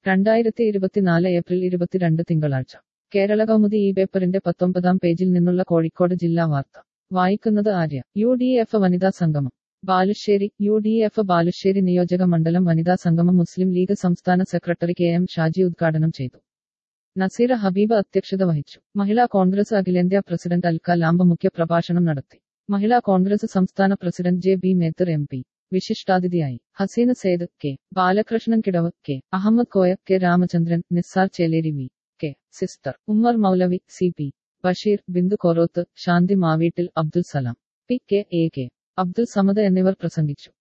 2024 April 22 തിങ്കളാഴ്ച കേരള കൗമുദി ഈ പേപ്പറിന്റെ 19-ാം പേജിൽ നിന്നുള്ള കോഴിക്കോട് ജില്ലാ വാർത്ത വായിക്കുന്നത് ആര്യ. UDF വനിതാ സംഗമം ബാലുശ്ശേരി. UDF ബാലുശ്ശേരി നിയോജക മണ്ഡലം വനിതാ സംഗമം മുസ്ലിം ലീഗ് സംസ്ഥാന സെക്രട്ടറി KM ഷാജി ഉദ്ഘാടനം ചെയ്തു. നസീറ ഹബീബ് അധ്യക്ഷത വഹിച്ചു. മഹിളാ കോൺഗ്രസ് അഖിലേന്ത്യാ പ്രസിഡന്റ് അൽക്ക ലാംബ മുഖ്യ പ്രഭാഷണം നടത്തി. മഹിളാ കോൺഗ്രസ് സംസ്ഥാന പ്രസിഡന്റ് JB മേത്തർ MP വിശിഷ്ടാതിഥിയായി. Haseena Syed, K Balakrishnan Kidav, K Ahammed Koya, K Ramachandran, Nissar Cheleri, V.K sister, Ummer Maulavi, CP Basheer, Bindu Koroth, Shanti Maveettil, Abdul Salam, P.K. A.K. Abdul Samad എന്നിവർ പ്രസംഗിച്ചു.